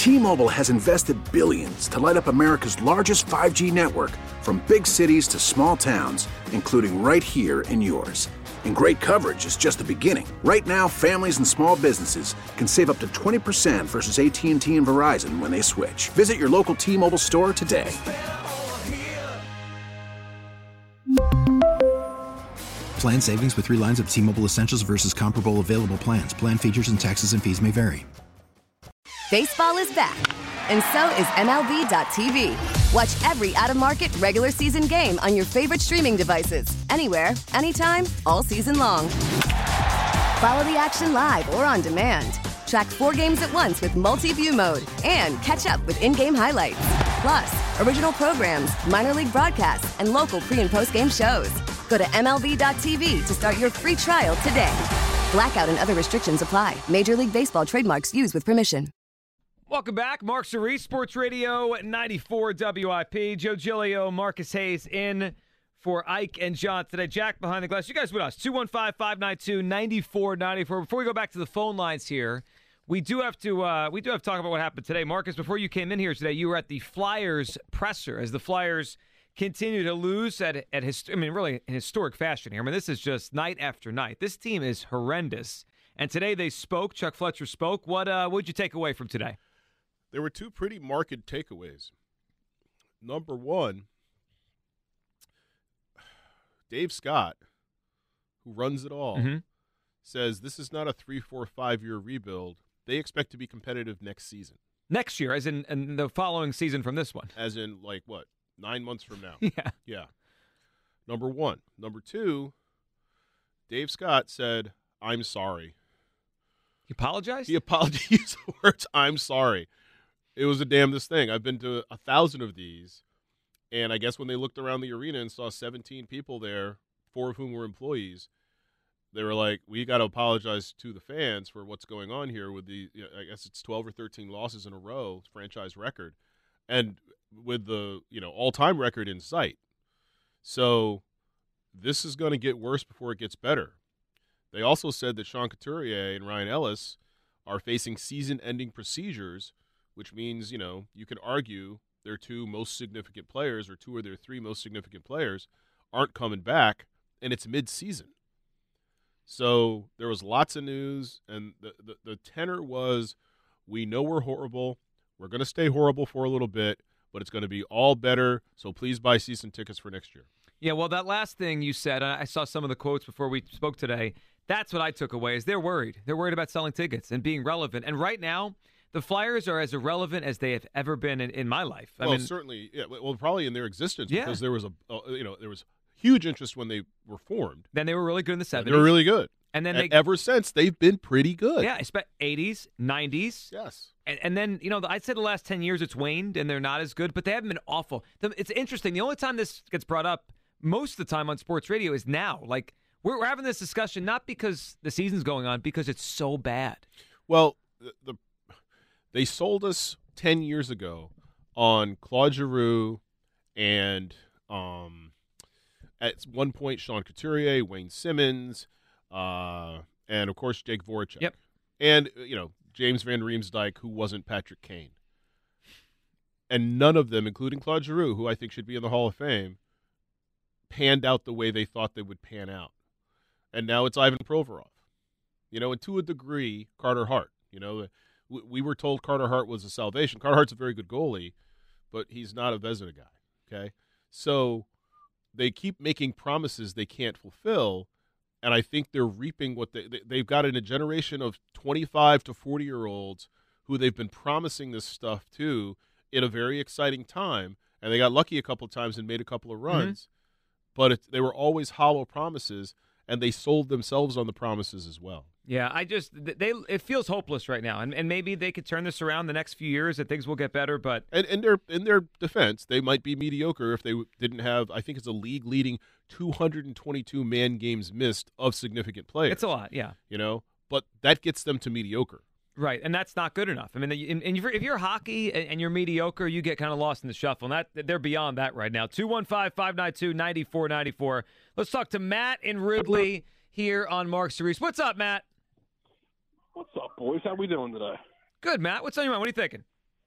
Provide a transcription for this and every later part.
T-Mobile has invested billions to light up America's largest 5G network, from big cities to small towns, including right here in yours. And great coverage is just the beginning. Right now, families and small businesses can save up to 20% versus AT&T and Verizon when they switch. Visit your local T-Mobile store today. Plan savings with 3 lines of T-Mobile Essentials versus comparable available plans. Plan features and taxes and fees may vary. Baseball is back, and so is MLB.tv. Watch every out-of-market regular season game on your favorite streaming devices, anywhere, anytime, all season long. Follow the action live or on demand. Track 4 games at once with multi-view mode and catch up with in-game highlights. Plus, original programs, minor league broadcasts, and local pre- and post-game shows. Go to MLB.tv to start your free trial today. Blackout and other restrictions apply. Major League Baseball trademarks used with permission. Welcome back. Mark Cerise, Sports Radio 94 WIP. Joe Giglio, Marcus Hayes in for Ike and John today. Jack behind the glass. You guys with us. 215-592-9494. Before we go back to the phone lines here, we do have to talk about what happened today. Marcus, before you came in here today, you were at the Flyers presser as the Flyers continue to lose really in historic fashion here. I mean, this is just night after night. This team is horrendous. And today they spoke. Chuck Fletcher spoke. What'd you take away from today? There were 2 pretty marked takeaways. Number 1, Dave Scott, who runs it all, says this is not a 3, 4, 5-year rebuild. They expect to be competitive next season. Next year, as in the following season from this one. As in, 9 months from now. Yeah. Number 1. Number 2, Dave Scott said, I'm sorry. He apologized? He apologized. He used the words, I'm sorry. It was the damnedest thing. I've been to 1,000 of these, and I guess when they looked around the arena and saw 17 people there, 4 of whom were employees, they were like, we got to apologize to the fans for what's going on here with I guess it's 12 or 13 losses in a row, franchise record, and with the, all-time record in sight. So this is going to get worse before it gets better. They also said that Sean Couturier and Ryan Ellis are facing season-ending procedures, which means, you could argue their 2 most significant players or 2 of their 3 most significant players aren't coming back, and it's mid-season. So there was lots of news, and the tenor was, we know we're horrible. We're going to stay horrible for a little bit, but it's going to be all better, so please buy season tickets for next year. Yeah, well, that last thing you said, I saw some of the quotes before we spoke today. That's what I took away, is they're worried. They're worried about selling tickets and being relevant. And right now, the Flyers are as irrelevant as they have ever been in my life. I mean, certainly, yeah. Well, probably in their existence, because there was there was huge interest when they were formed. Then they were really good in the 70s. They were really good, and then ever since they've been pretty good. Yeah, 80s, 90s. Yes, and then I'd say the last 10 years it's waned, and they're not as good, but they haven't been awful. It's interesting. The only time this gets brought up most of the time on sports radio is now. Like we're having this discussion not because the season's going on, because it's so bad. Well, they sold us 10 years ago on Claude Giroux and at one point Sean Couturier, Wayne Simmons, and, of course, Jake Voracek. Yep. And, James Van Riemsdyk, who wasn't Patrick Kane. And none of them, including Claude Giroux, who I think should be in the Hall of Fame, panned out the way they thought they would pan out. And now it's Ivan Provorov. And to a degree, Carter Hart. We were told Carter Hart was a salvation. Carter Hart's a very good goalie, but he's not a Vezina guy, okay? So they keep making promises they can't fulfill, and I think they're reaping what they've got in a generation of 25 to 40-year-olds who they've been promising this stuff to in a very exciting time, and they got lucky a couple of times and made a couple of runs, but they were always hollow promises, and they sold themselves on the promises as well. Yeah, it feels hopeless right now, and maybe they could turn this around the next few years and things will get better. But in their defense, they might be mediocre if they didn't have, I think it's a league leading 222 man games missed of significant players. It's a lot, yeah. But that gets them to mediocre. Right, and that's not good enough. I mean, if you're hockey and you're mediocre, you get kind of lost in the shuffle, and they're beyond that right now. 215-592-9494. Let's talk to Matt in Ridley here on Mark Cerise. What's up, Matt? What's up, boys? How we doing today? Good, Matt. What's on your mind? What are you thinking?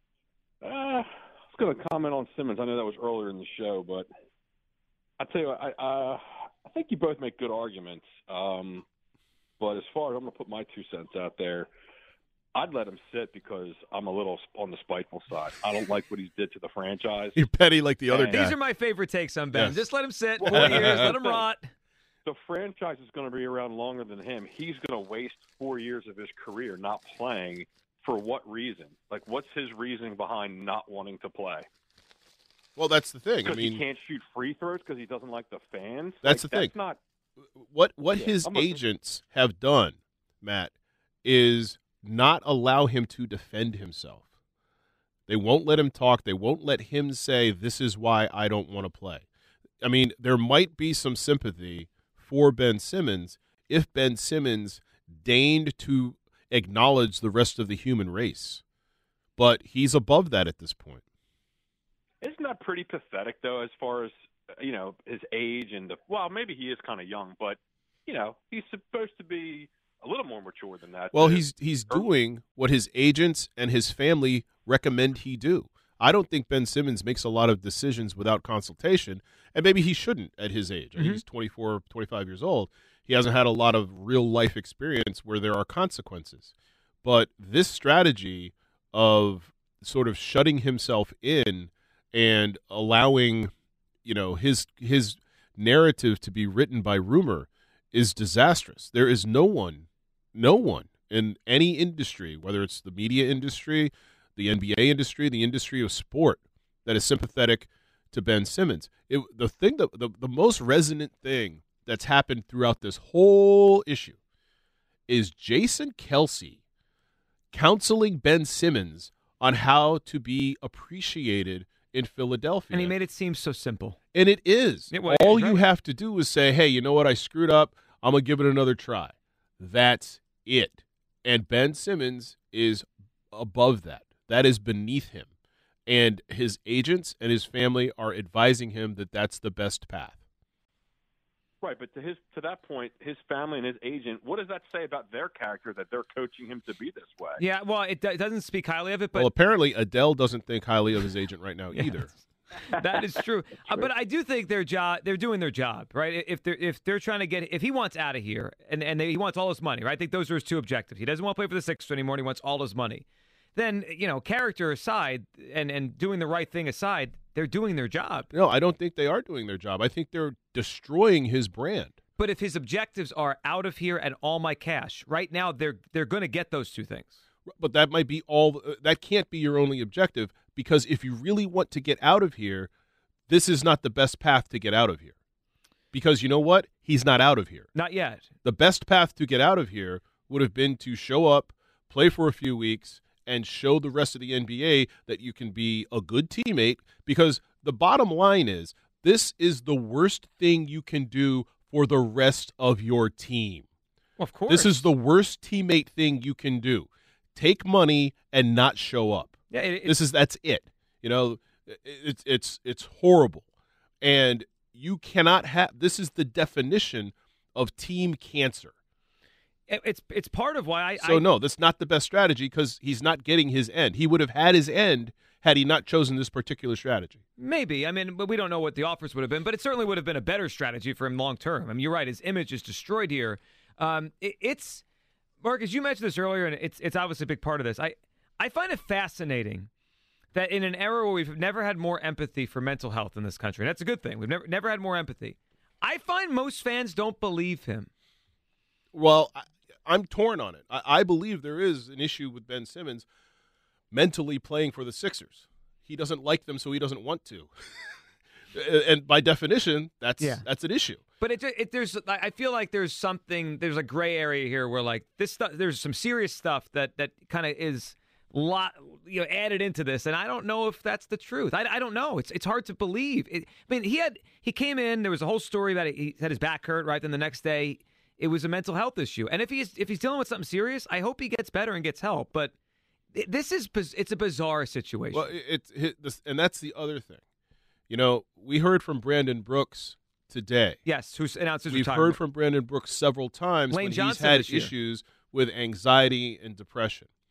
I was going to comment on Simmons. I know that was earlier in the show, but I tell you what, I think you both make good arguments. But as far as I'm going to put my 2 cents out there, I'd let him sit because I'm a little on the spiteful side. I don't like what he did to the franchise. You're petty like the other guy. These are my favorite takes on Ben. Yes. Just let him sit 4 years, let him rot. The franchise is going to be around longer than him. He's going to waste 4 years of his career not playing. For what reason? Like, what's his reasoning behind not wanting to play? Well, that's the thing. Because he can't shoot free throws because he doesn't like the fans? That's the thing. That's not... What his agents have done, Matt, is not allow him to defend himself. They won't let him talk. They won't let him say, this is why I don't want to play. I mean, there might be some sympathy for Ben Simmons if Ben Simmons deigned to acknowledge the rest of the human race. But he's above that at this point. Isn't that pretty pathetic, though, as far as, his age and well, maybe he is kind of young, but, he's supposed to be a little more mature than that. Well, he's doing what his agents and his family recommend he do. I don't think Ben Simmons makes a lot of decisions without consultation, and maybe he shouldn't at his age. Mm-hmm. He's 24, 25 years old. He hasn't had a lot of real-life experience where there are consequences. But this strategy of sort of shutting himself in and allowing, his narrative to be written by rumor is disastrous. There is no one in any industry, whether it's the media industry, the NBA industry, the industry of sport, that is sympathetic to Ben Simmons. The most resonant thing that's happened throughout this whole issue is Jason Kelce counseling Ben Simmons on how to be appreciated in Philadelphia. And he made it seem so simple. And it is. It was, all right? you have to do is say, hey, you know what? I screwed up. I'm going to give it another try. That's it. And Ben Simmons is above that. That is beneath him. And his agents and his family are advising him that that's the best path. Right, but to that point, his family and his agent, what does that say about their character that they're coaching him to be this way? Yeah, well, it doesn't speak highly of it. But Well, apparently Adele doesn't think highly of his agent right now either. That is true. But I do think they're doing their job, right? If they're trying to if he wants out of here and he wants all his money, right? I think those are his two objectives. He doesn't want to play for the Sixers anymore. And he wants all his money. Then, character aside and doing the right thing aside, they're doing their job. No, I don't think they are doing their job. I think they're destroying his brand. But if his objectives are out of here and all my cash, right now they're going to get those two things. But that might be all. That can't be your only objective, because if you really want to get out of here, this is not the best path to get out of here. Because you know what? He's not out of here. Not yet. The best path to get out of here would have been to show up, play for a few weeks, and show the rest of the NBA that you can be a good teammate, because the bottom line is this is the worst thing you can do for the rest of your team. Well, of course. This is the worst teammate thing you can do. Take money and not show up. Yeah, That's it. It's horrible. And you cannot have, this is the definition of team cancer. It's part of why no, that's not the best strategy, because he's not getting his end. He would have had his end had he not chosen this particular strategy. Maybe. But we don't know what the offers would have been, but it certainly would have been a better strategy for him long term. You're right. His image is destroyed here. It's Marcus, you mentioned this earlier, and it's obviously a big part of this. I find it fascinating that in an era where we've never had more empathy for mental health in this country, and that's a good thing. We've never had more empathy. I find most fans don't believe him. Well, I'm torn on it. I believe there is an issue with Ben Simmons mentally playing for the Sixers. He doesn't like them, so he doesn't want to. And by definition, that's an issue. But I feel like there's a gray area here where like this stuff, there's some serious stuff that kind of is added into this, and I don't know if that's the truth. I don't know. It's hard to believe. He came in. There was a whole story about it. He had his back hurt. Right, then the next day, it was a mental health issue. And if he's dealing with something serious, I hope he gets better and gets help. But it's a bizarre situation. Well, and that's the other thing. We heard from Brandon Brooks today. Yes, who's announced his We've retirement. heard from Brandon Brooks several times Lane when Johnson he's had this year. issues with anxiety and depression.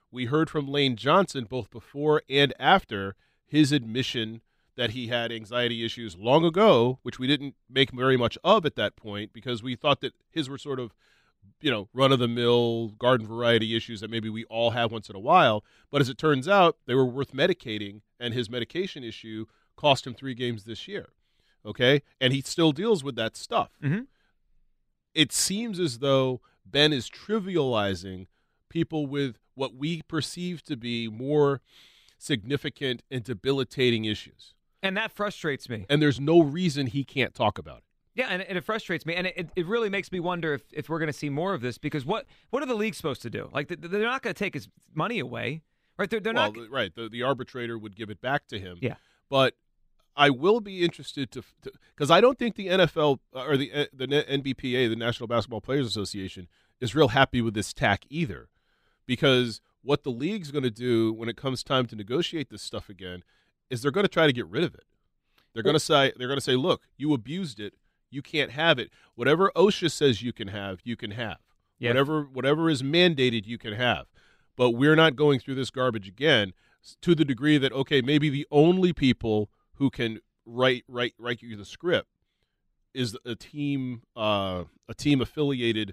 We heard from Lane Johnson both before and after his admission that he had anxiety issues long ago, which we didn't make very much of at that point because we thought that his were sort of, run-of-the-mill, garden variety issues that maybe we all have once in a while. But as it turns out, they were worth medicating, and his medication issue cost him 3 games this year. Okay? And he still deals with that stuff. Mm-hmm. It seems as though Ben is trivializing people with what we perceive to be more significant and debilitating issues. And that frustrates me. And there's no reason he can't talk about it. Yeah, and it frustrates me. And it really makes me wonder if we're going to see more of this because what are the leagues supposed to do? Like, they're not going to take his money away, right? They're not. Right. The arbitrator would give it back to him. Yeah. But I will be interested to because I don't think the NFL or the NBPA, the National Basketball Players Association, is real happy with this tack either. Because what the league's going to do when it comes time to negotiate this stuff again is they're going to try to get rid of it. They're going to say, look, you abused it, you can't have it. Whatever OSHA says you can have, you can have. Yeah. Whatever is mandated, you can have. But we're not going through this garbage again to the degree that maybe the only people who can write you the script is a team affiliated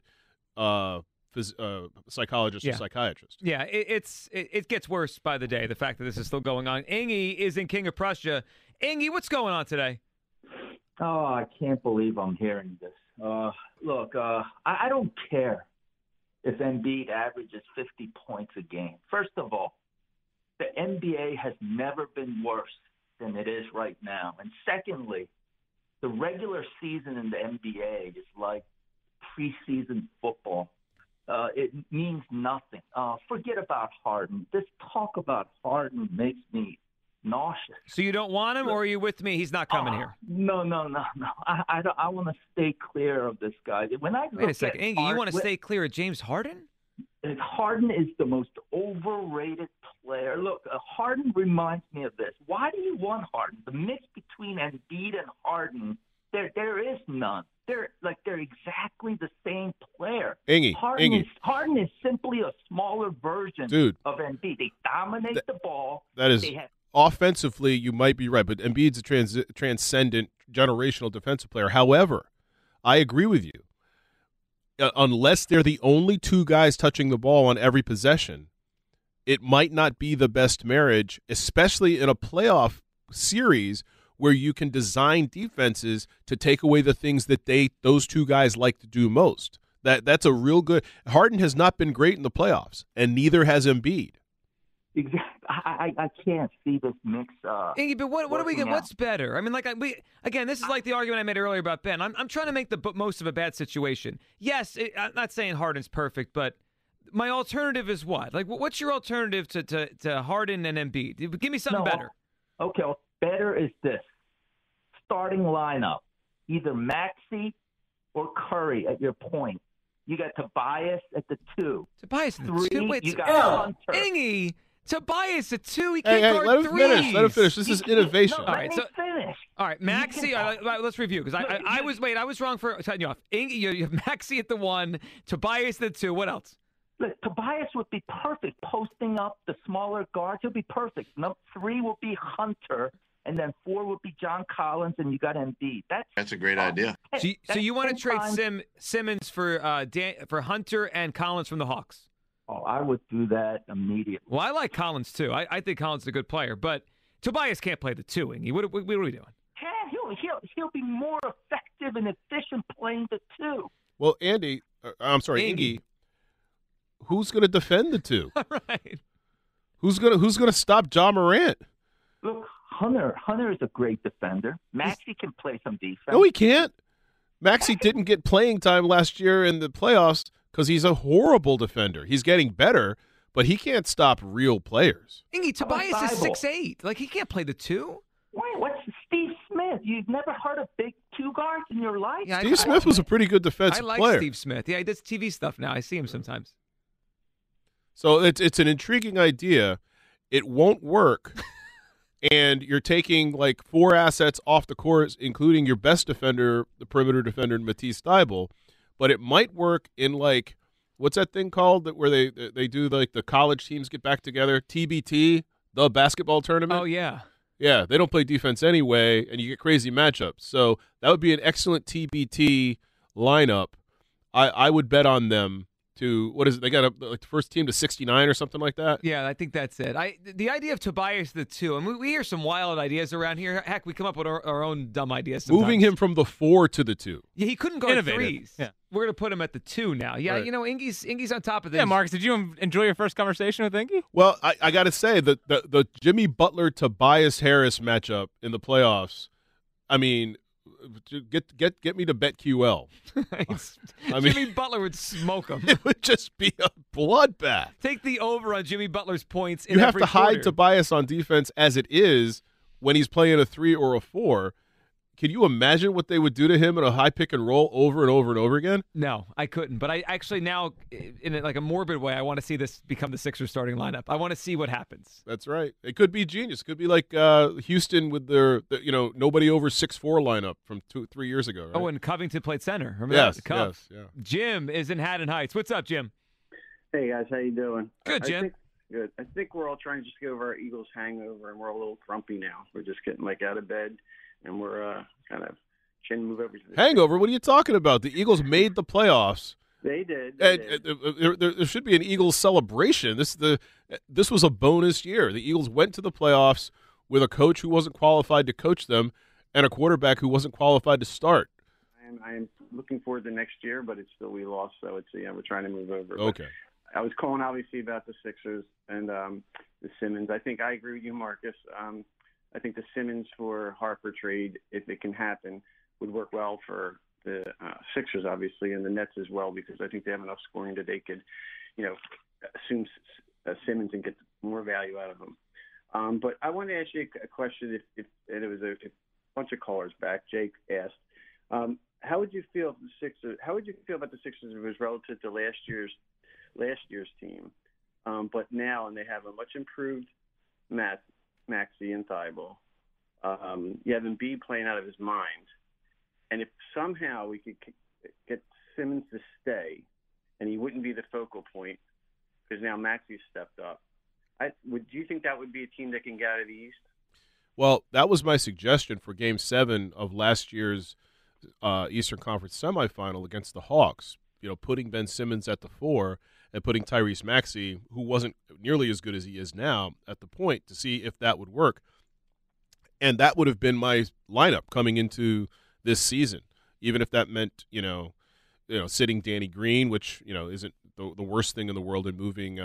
psychologist or psychiatrist. Yeah, it gets worse by the day, the fact that this is still going on. Ingy is in King of Prussia. Ingy, what's going on today? Oh, I can't believe I'm hearing this. Look, I don't care if Embiid averages 50 points a game. First of all, the NBA has never been worse than it is right now. And secondly, the regular season in the NBA is like preseason football. It means nothing. Forget about Harden. This talk about Harden makes me nauseous. So you don't want him, or are you with me? He's not coming here. No. I want to stay clear of this guy. Wait a second, Ingy. You want to stay clear of James Harden? Harden is the most overrated player. Look, Harden reminds me of this. Why do you want Harden? The mix between Embiid and Harden, there is none. They're exactly the same player. Ingy, Harden is simply a smaller version of Embiid. They dominate the ball. That is offensively, you might be right, but Embiid's a transcendent generational defensive player. However, I agree with you. Unless they're the only 2 guys touching the ball on every possession, it might not be the best marriage, especially in a playoff series where you can design defenses to take away the things that those 2 guys like to do most. That's a real good. Harden has not been great in the playoffs, and neither has Embiid. Exactly. I can't see this mix. Ingy, but what are we getting? What's better? I mean, this is like the argument I made earlier about Ben. I'm trying to make the most of a bad situation. Yes, I'm not saying Harden's perfect, but my alternative is what? Like, what's your alternative to Harden and Embiid? Give me something better. Okay, well, better is this. Starting lineup, either Maxey or Curry at your point. You got Tobias at the 2. Tobias at the 3, 2? Wait, you got Hunter. Ingy, Tobias at 2. He can't guard let him threes. Finish. Let him finish. This is innovation. Let me finish. All right, Maxey. Let's review because I was wrong for cutting you off. Ingy, you have Maxey at the 1, Tobias at the 2. What else? Look, Tobias would be perfect posting up the smaller guards. He'll be perfect. 3 will be Hunter, and then 4 would be John Collins, and you got Embiid. That's a great idea. So you want to trade Simmons for Hunter and Collins from the Hawks? Oh, I would do that immediately. Well, I like Collins too. I think Collins is a good player, but Tobias can't play the 2. Ingy, what are we doing? He'll be more effective and efficient playing the 2. Well, Ingy. Who's going to defend the 2? Right. Who's going to stop Ja Morant? Look, Hunter is a great defender. Maxey can play some defense. No, he can't. Maxey didn't get playing time last year in the playoffs because he's a horrible defender. He's getting better, but he can't stop real players. Ingy, Tobias is 6'8". Like, he can't play the 2. Wait, what's Steve Smith? You've never heard of big 2 guards in your life? Yeah, Steve Smith was a pretty good defensive player. I like Steve Smith. Yeah, he does TV stuff now. I see him sometimes. So it's an intriguing idea. It won't work, and you're taking like 4 assets off the court, including your best defender, the perimeter defender, Matisse Thybulle. But it might work in like What's that thing called where they do like the college teams get back together? TBT, the basketball tournament. Oh yeah. Yeah, they don't play defense anyway, and you get crazy matchups. So that would be an excellent TBT lineup. I would bet on them to, what is it? They got the first team to 69 or something like that. Yeah, I think that's it. The idea of Tobias the 2, and we hear some wild ideas around here. Heck, we come up with our own dumb ideas sometimes. Moving him from the 4 to the 2. Yeah, he couldn't guard Innovative. threes. Yeah. We're going to put him at the 2 now. Yeah, Right. Ingy's on top of this. Yeah, Marcus, did you enjoy your first conversation with Ingy? Well, I got to say that the Jimmy Butler Tobias Harris matchup in the playoffs, I mean, get me to BetQL. I mean, Jimmy Butler would smoke him. it would just be a bloodbath. Take the over on Jimmy Butler's points in You have every to hide quarter. Tobias on defense as it is when he's playing a 3 or a 4. Can you imagine what they would do to him in a high pick and roll over and over and over again? No, I couldn't. But I actually now, in a morbid way, I want to see this become the Sixers starting lineup. I want to see what happens. That's right. It could be genius. It could be like Houston with their nobody over 6'4" lineup from 2-3 years ago. Right? Oh, and Covington played center. Remember yes, that? The Cubs. yes, yeah. Jim is in Haddon Heights. What's up, Jim? Hey guys, how you doing? Good, Jim. Good. I think we're all trying to just get over our Eagles hangover, and we're a little grumpy now. We're just getting out of bed, and we're kind of trying to move over to the Hangover? What are you talking about? The Eagles made the playoffs. They did. There should be an Eagles celebration. This was a bonus year. The Eagles went to the playoffs with a coach who wasn't qualified to coach them and a quarterback who wasn't qualified to start. I am looking forward to next year, but it's still we lost, so it's we're trying to move over. Okay. But I was calling obviously about the Sixers and the Simmons. I think I agree with you, Marcus. I think the Simmons for Harper trade, if it can happen, would work well for the Sixers, obviously, and the Nets as well, because I think they have enough scoring that they could, assume Simmons and get more value out of him. But I want to ask you a question. If it was a bunch of callers back, Jake asked, how would you feel if the Sixers? How would you feel about the Sixers if it was relative to last year's team, but now and they have a much improved Maxey and Thibault. You have Embiid playing out of his mind. And if somehow we could get Simmons to stay and he wouldn't be the focal point because now Maxey's stepped up, do you think that would be a team that can get out of the East? Well, that was my suggestion for Game 7 of last year's Eastern Conference semifinal against the Hawks. Putting Ben Simmons at the 4 and putting Tyrese Maxey, who wasn't nearly as good as he is now, at the point to see if that would work. And that would have been my lineup coming into this season, even if that meant, sitting Danny Green, which, isn't the worst thing in the world, and moving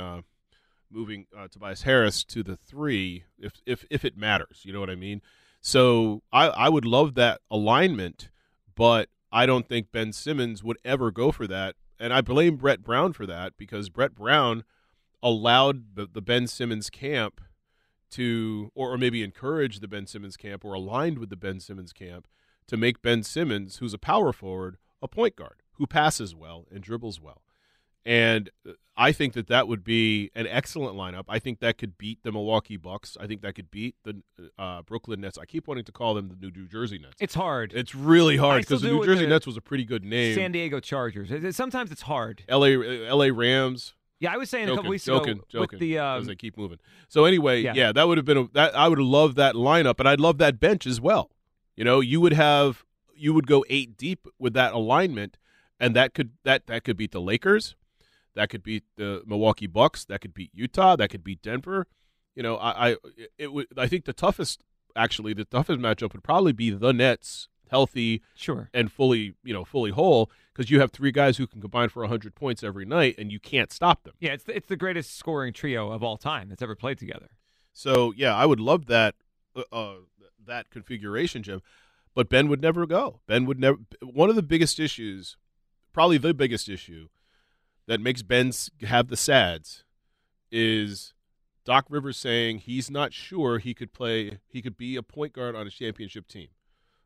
Tobias Harris to the 3, if it matters, you know what I mean? So I would love that alignment, but I don't think Ben Simmons would ever go for that. And I blame Brett Brown for that, because Brett Brown allowed the Ben Simmons camp to, or maybe encouraged the Ben Simmons camp, or aligned with the Ben Simmons camp to make Ben Simmons, who's a power forward, a point guard who passes well and dribbles well. And I think that would be an excellent lineup. I think that could beat the Milwaukee Bucks. I think that could beat the Brooklyn Nets. I keep wanting to call them the New Jersey Nets. It's hard. It's really hard because the do New with Jersey the Nets was a pretty good name. San Diego Chargers. Sometimes it's hard. LA Rams. Yeah, I was saying a couple weeks joking, with the as they keep moving. So anyway, yeah that would have been I would have loved that lineup, and I'd love that bench as well. You would go 8 deep with that alignment, and that could beat the Lakers. That could beat the Milwaukee Bucks. That could beat Utah. That could beat Denver. I think the toughest matchup would probably be the Nets, healthy, sure, and fully whole, because you have 3 guys who can combine for 100 points every night, and you can't stop them. Yeah, it's the greatest scoring trio of all time that's ever played together. So yeah, I would love that that configuration, Jim. But Ben would never go. Ben would never. One of the biggest issues, probably the biggest issue, that makes Ben have the SADs is Doc Rivers saying he's not sure he could be a point guard on a championship team.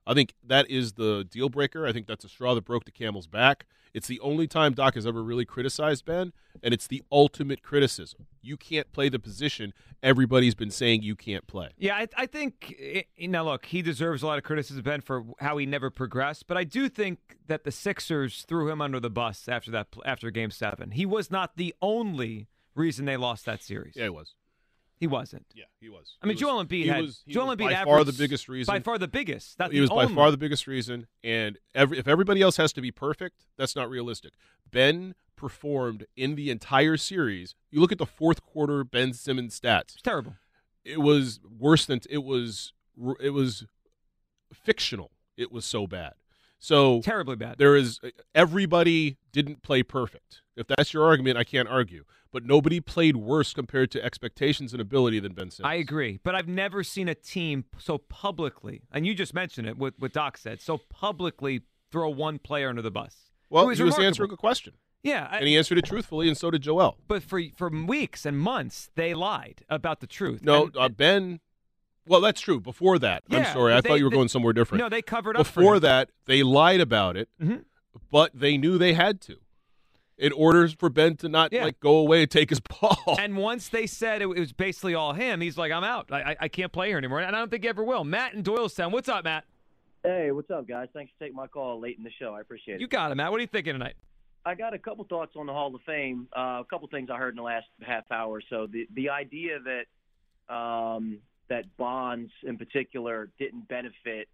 I think that is the deal breaker. I think that's a straw that broke the camel's back. It's the only time Doc has ever really criticized Ben, and it's the ultimate criticism. You can't play the position everybody's been saying you can't play. Yeah, I think, now look, he deserves a lot of criticism, Ben, for how he never progressed, but I do think that the Sixers threw him under the bus after Game 7. He was not the only reason they lost that series. Yeah, he was. He wasn't. Yeah, he was. I mean, Joel Embiid was by far the biggest reason. By far the biggest. He was by far the biggest reason. And if everybody else has to be perfect, that's not realistic. Ben performed in the entire series. You look at the fourth quarter Ben Simmons stats. It's terrible. It was worse than it was fictional. It was so bad. So terribly bad. Everybody didn't play perfect. If that's your argument, I can't argue. But nobody played worse compared to expectations and ability than Ben Simmons. I agree. But I've never seen a team so publicly, and you just mentioned it, what Doc said, so publicly throw one player under the bus. Well, he was answering a question. Yeah. And he answered it truthfully, and so did Joel. But for weeks and months, they lied about the truth. No, Ben... Well, that's true. Before that, yeah, I'm sorry. I thought you were going somewhere different. No, they covered up Before that, they lied about it, but they knew they had to in order for Ben to not go away and take his ball. And once they said it was basically all him, he's like, I'm out. I can't play here anymore. And I don't think he ever will. Matt in Doylestown. What's up, Matt? Hey, what's up, guys? Thanks for taking my call late in the show. I appreciate it. You got it, Matt. What are you thinking tonight? I got a couple thoughts on the Hall of Fame. A couple things I heard in the last half hour or so. The idea that Bonds in particular didn't benefit,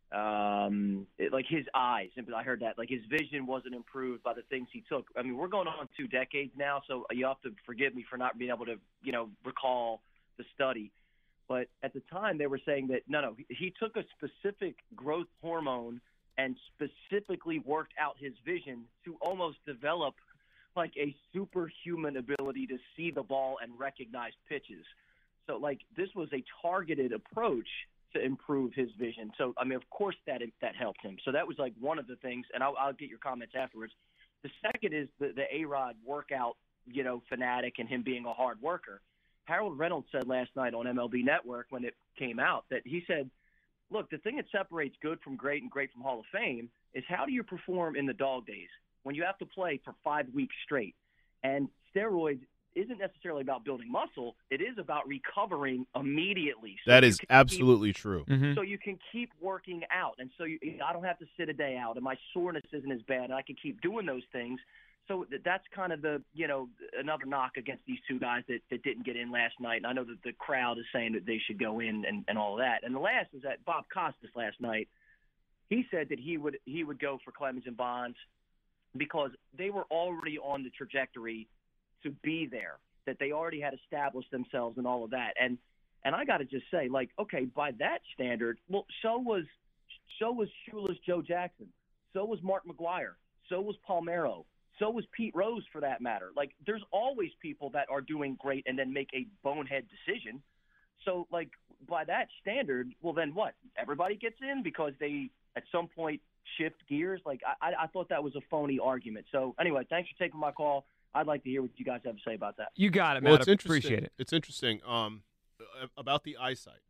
like his eyes. I heard that, like his vision wasn't improved by the things he took. I mean, we're going on 2 decades now, so you have to forgive me for not being able to, recall the study. But at the time, they were saying that no, he took a specific growth hormone and specifically worked out his vision to almost develop like a superhuman ability to see the ball and recognize pitches. So, like, this was a targeted approach to improve his vision. So, I mean, of course that helped him. So that was, like, one of the things, and I'll get your comments afterwards. The second is the A-Rod workout, fanatic and him being a hard worker. Harold Reynolds said last night on MLB Network when it came out that he said, look, the thing that separates good from great and great from Hall of Fame is how do you perform in the dog days when you have to play for 5 weeks straight? And steroids isn't necessarily about building muscle. It is about recovering immediately. So that is absolutely true. Mm-hmm. So you can keep working out. And so I don't have to sit a day out, and my soreness isn't as bad, and I can keep doing those things. So that's kind of the, another knock against these two guys that didn't get in last night. And I know that the crowd is saying that they should go in and all of that. And the last is that Bob Costas last night, he said that he would go for Clemens and Bonds because they were already on the trajectory to be there, that they already had established themselves and all of that. And I got to just say, like, okay, by that standard, well, so was Shoeless Joe Jackson. So was Mark McGwire. So was Palmeiro. So was Pete Rose, for that matter. Like, there's always people that are doing great and then make a bonehead decision. So, like, by that standard, well, then what? Everybody gets in because they, at some point, shift gears? Like, I thought that was a phony argument. So, anyway, thanks for taking my call. I'd like to hear what you guys have to say about that. You got it, Matt. Well, it's Appreciate it. It's interesting about the eyesight.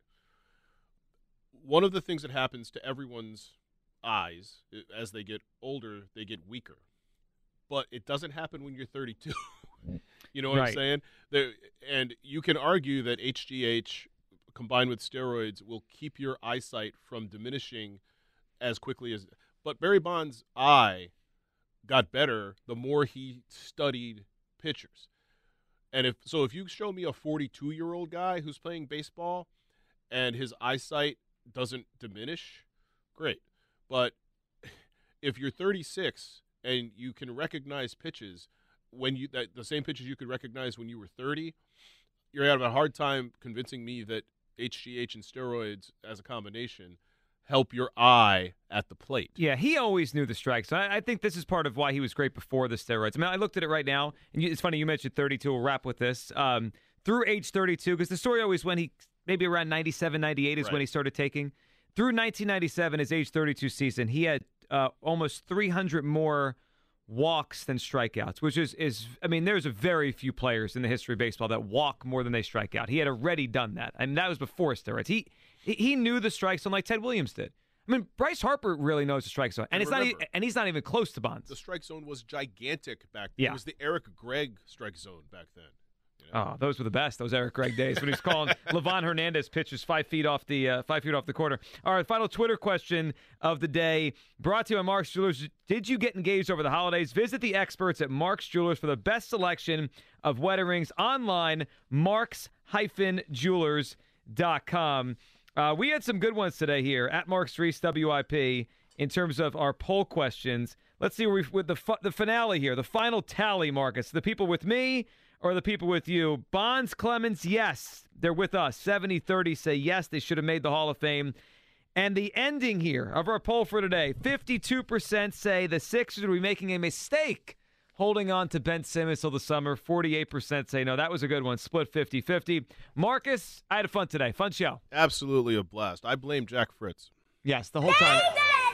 One of the things that happens to everyone's eyes as they get older, they get weaker. But it doesn't happen when you're 32. You know what I'm saying? And you can argue that HGH combined with steroids will keep your eyesight from diminishing as quickly as. But Barry Bonds' eye got better the more he studied pitchers. And if you show me a 42-year-old guy who's playing baseball and his eyesight doesn't diminish, great. But if you're 36 and you can recognize pitches the same pitches you could recognize when you were 30, you're having a hard time convincing me that HGH and steroids as a combination help your eye at the plate. Yeah, he always knew the strikes. I think this is part of why he was great before the steroids. I mean, I looked at it right now, and it's funny you mentioned 32. We'll wrap with this. Through age 32, because the story always went maybe around 97, 98 is when he started taking. Through 1997, his age 32 season, he had almost 300 more walks than strikeouts, which is I mean, there's a very few players in the history of baseball that walk more than they strike out. He had already done that, and that was before steroids. He knew the strike zone like Ted Williams did. I mean, Bryce Harper really knows the strike zone, and he's not even close to Bonds. The strike zone was gigantic back then. Yeah. It was the Eric Gregg strike zone back then. Oh, those were the best. Those Eric Gregg days when he was calling Livan Hernandez pitches 5 feet off the corner. All right, final Twitter question of the day, brought to you by Mark's Jewelers. Did you get engaged over the holidays? Visit the experts at Mark's Jewelers for the best selection of wedding rings online. Marks-Jewelers.com. We had some good ones today here at Mark's Reese WIP in terms of our poll questions. Let's see where with the finale here, the final tally, Marcus. The people with me or the people with you? Bonds, Clemens, yes, they're with us. 70-30 say yes, they should have made the Hall of Fame. And the ending here of our poll for today, 52% say the Sixers will be making a mistake holding on to Ben Simmons till the summer. 48% say no. That was a good one. Split 50-50. Marcus, I had fun today. Fun show. Absolutely a blast. I blame Jack Fritz. Yes, the whole time.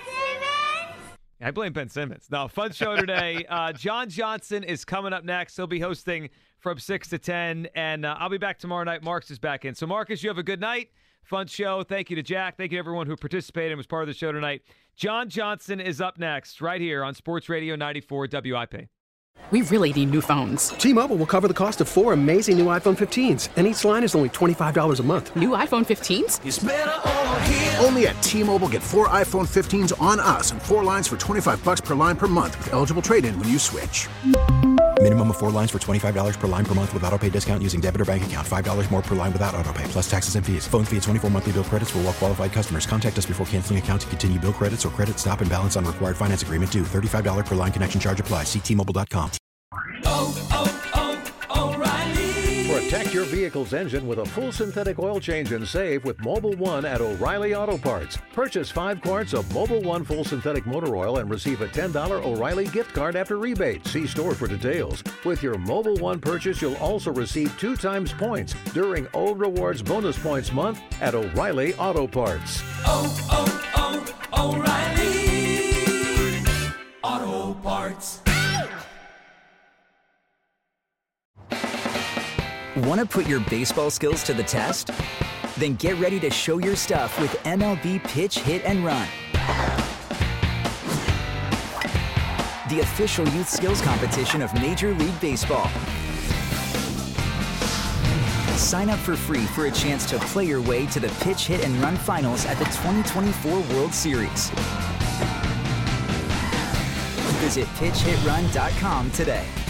I blame Ben Simmons. No, fun show today. John Johnson is coming up next. He'll be hosting from 6 to 10, and I'll be back tomorrow night. Marcus is back in. So, Marcus, you have a good night. Fun show. Thank you to Jack. Thank you to everyone who participated and was part of the show tonight. John Johnson is up next right here on Sports Radio 94 WIP. We really need new phones. T-Mobile will cover the cost of 4 amazing new iPhone 15s, and each line is only $25 a month. New iPhone 15s? It's better over here. Only at T-Mobile, get 4 iPhone 15s on us and 4 lines for $25 per line per month with eligible trade-in when you switch. Minimum of 4 lines for $25 per line per month with autopay discount using debit or bank account. $5 more per line without autopay, plus taxes and fees. Phone fee at 24 monthly bill credits for well-qualified customers. Contact us before canceling account to continue bill credits or credit stop and balance on required finance agreement due. $35 per line connection charge applies. See T-Mobile.com. O'Reilly. Protect your vehicle's engine with a full synthetic oil change and save with Mobil 1 at O'Reilly Auto Parts. Purchase 5 quarts of Mobil 1 full synthetic motor oil and receive a $10 O'Reilly gift card after rebate. See store for details. With your Mobil 1 purchase, you'll also receive 2 times points during O Rewards Bonus Points Month at O'Reilly Auto Parts. O'Reilly Auto Parts. Want to put your baseball skills to the test? Then get ready to show your stuff with MLB Pitch, Hit, and Run. The official youth skills competition of Major League Baseball. Sign up for free for a chance to play your way to the Pitch, Hit, and Run finals at the 2024 World Series. Visit PitchHitRun.com today.